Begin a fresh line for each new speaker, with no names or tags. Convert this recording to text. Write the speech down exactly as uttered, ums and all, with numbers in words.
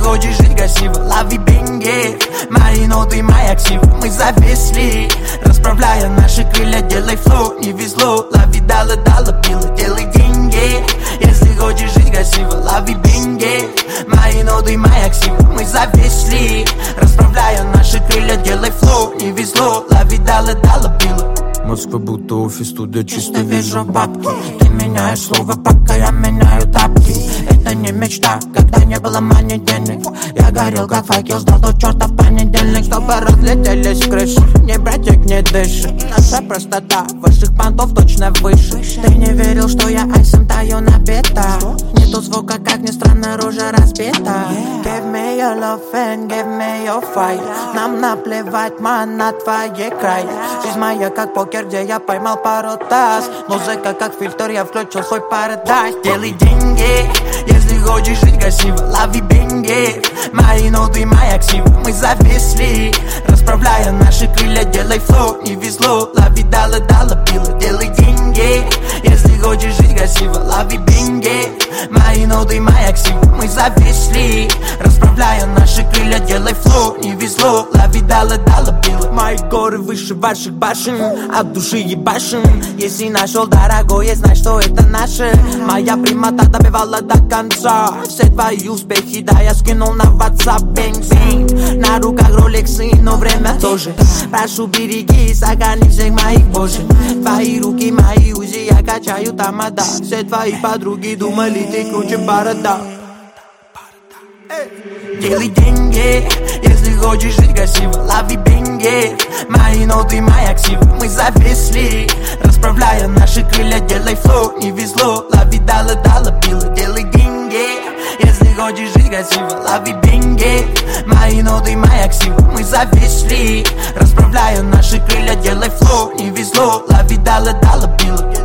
хочешь жить красиво, лови бенги. Мои ноты, моя ксива, мы зависли, расправляя наши крылья, делай флоу, не везло. Лови дала, дала, пила, делай деньги. Если хочешь жить красиво, лови бенги. Мои ноты, моя ксива, мы зависли, расправляя наши крылья, делай флоу, не везло. Лови дала, дала, пила.
Москва будто офис, туда чисто вижу
бабки. Ты меняешь слово, пока я меняю тапки. Это не мечта, когда не было мани денег. Я горел как факел, ждал до черта в понедельник. Чтобы разлетелись крыши, не братик не дышит. Наша простота, ваших понтов точно выше. Ты не верил, что я айсом таю на бета. Нету звука, как ни странно, рожа разбита. Give me your love and give me your fight. Нам наплевать, ман, на твои края. Жизнь моя как покер, где я поймал пару таз. Музыка как фильтр, я включил свой парадайз. Делай деньги, если хочешь жить красиво, лови бенги. Мои ноты, моя ксива, мы зависли, расправляя наши крылья, делай флоу, не везло. Лови дала, дала, пила, делай деньги. Если хочешь жить красиво, лови бенги. Мои ноты, моя ксива, мы зависли, расправляя наши крылья, делай флоу, не везло. Лови дала, дала, пила. Мои горы выше ваших башен, от души ебашим. Если нашел дорогое, знай, что это наше. Моя прямота добивала до конца. Все твои успехи, да, я скинул на WhatsApp. Бэнг-бэнг, на руках роликсы, но время тоже. Прошу, береги, сохрани всех моих позже. Твои руки, мои узи, я качаю тамада. Все твои подруги думали, ты круче борода. Делай деньги, если хочешь жить красиво, лови бенги. Мои ноты, моя ксива, мы зависли, расправляя наши крылья, делай флоу, не везло. Лови дала, дала, пила, делай деньги. Если хочешь жить красиво, лови бенги. Мои ноты, моя ксива, мы зависли, расправляя наши крылья, делай флоу, не везло. Лови дала, дала, пила.